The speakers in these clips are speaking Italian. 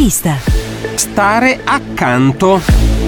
vista. Stare accanto.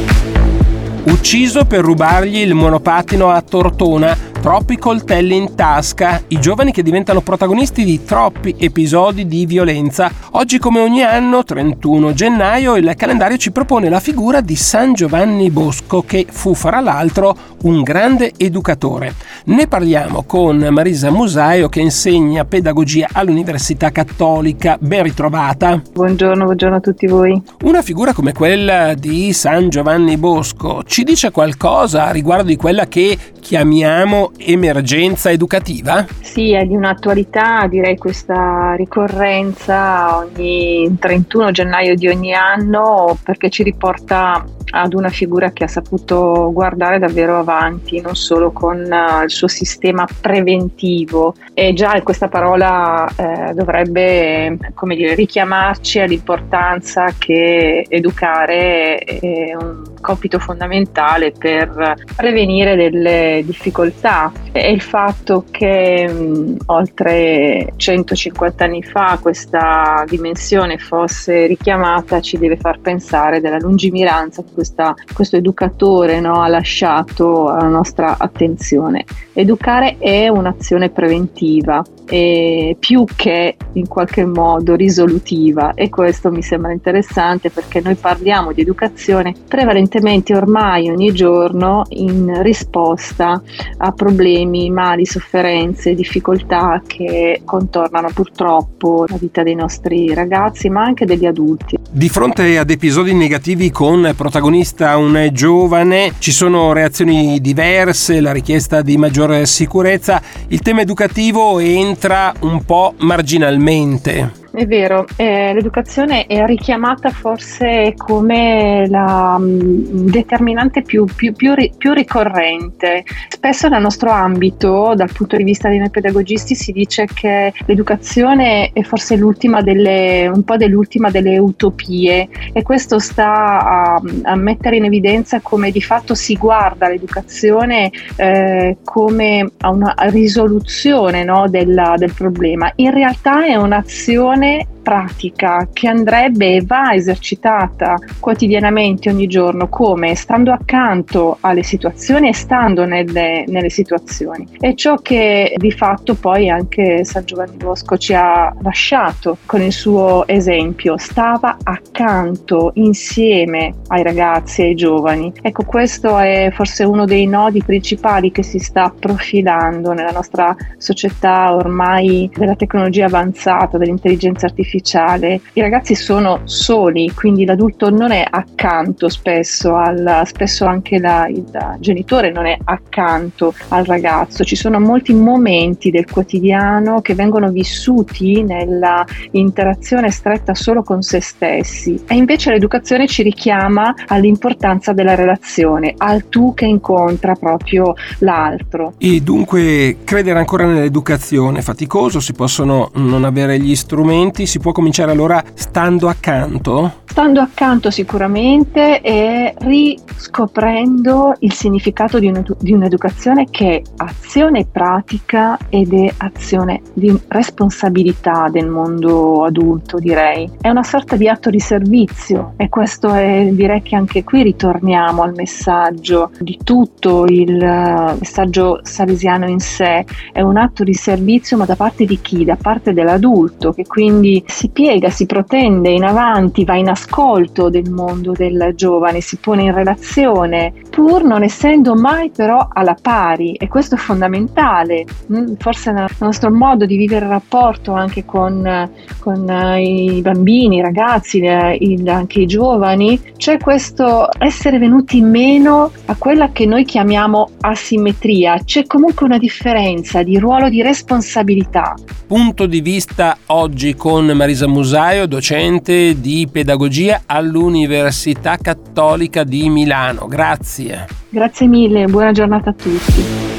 Ucciso per rubargli il monopattino a Tortona, troppi coltelli in tasca, i giovani che diventano protagonisti di troppi episodi di violenza. Oggi, come ogni anno, 31 gennaio, il calendario ci propone la figura di San Giovanni Bosco, che fu fra l'altro un grande educatore. Ne parliamo con Marisa Musaio, che insegna pedagogia all'Università Cattolica. Ben ritrovata. Buongiorno a tutti voi. Una figura come quella di San Giovanni Bosco ci dice qualcosa riguardo di quella che chiamiamo emergenza educativa? Sì, è di un'attualità, direi, questa ricorrenza ogni 31 gennaio di ogni anno, perché ci riporta ad una figura che ha saputo guardare davvero avanti, non solo con il suo sistema preventivo. E già questa parola dovrebbe, richiamarci all'importanza che educare è un compito fondamentale per prevenire delle difficoltà. E il fatto che oltre 150 anni fa questa dimensione fosse richiamata ci deve far pensare della lungimiranza che questo educatore ha lasciato alla nostra attenzione. Educare è un'azione preventiva più che in qualche modo risolutiva, e questo mi sembra interessante, perché noi parliamo di educazione prevalentemente ormai ogni giorno in risposta a problemi, mali, sofferenze, difficoltà che contornano purtroppo la vita dei nostri ragazzi, ma anche degli adulti. Di fronte ad episodi negativi con protagonista un giovane, ci sono reazioni diverse, la richiesta di maggiore sicurezza, il tema educativo entra un po' marginalmente. È vero, l'educazione è richiamata forse come la determinante più ricorrente. Spesso nel nostro ambito, dal punto di vista dei noi pedagogisti, si dice che l'educazione è forse l'ultima delle utopie, e questo sta a mettere in evidenza come di fatto si guarda l'educazione come a una risoluzione del problema. In realtà è un'azione pratica che andrebbe e va esercitata quotidianamente, ogni giorno, come stando accanto alle situazioni e stando nelle situazioni. È ciò che di fatto poi anche San Giovanni Bosco ci ha lasciato con il suo esempio. Stava accanto, insieme ai ragazzi e ai giovani. Ecco, questo è forse uno dei nodi principali che si sta profilando nella nostra società ormai della tecnologia avanzata, dell'intelligenza artificiale. I ragazzi sono soli, quindi l'adulto non è accanto, spesso anche il genitore non è accanto al ragazzo. Ci sono molti momenti del quotidiano che vengono vissuti nella interazione stretta solo con se stessi, e invece l'educazione ci richiama all'importanza della relazione, al tu che incontra proprio l'altro. E dunque credere ancora nell'educazione faticoso? Si possono non avere gli strumenti? Si può cominciare allora stando accanto? Stando accanto sicuramente, e riscoprendo il significato di un'educazione che è azione pratica ed è azione di responsabilità del mondo adulto, direi. È una sorta di atto di servizio, e questo direi che anche qui ritorniamo al messaggio di tutto il messaggio salesiano in sé. È un atto di servizio, ma da parte di chi? Da parte dell'adulto, che quindi si piega, si protende in avanti, va in ascolto del mondo del giovane, si pone in relazione, pur non essendo mai però alla pari, e questo è fondamentale. Forse nel nostro modo di vivere il rapporto anche con i bambini, i ragazzi, anche i giovani, c'è questo essere venuti meno a quella che noi chiamiamo asimmetria. C'è comunque una differenza di ruolo, di responsabilità. Punto di vista oggi con Marisa Musaio, docente di pedagogia all'Università Cattolica di Milano. Grazie. Grazie mille, buona giornata a tutti.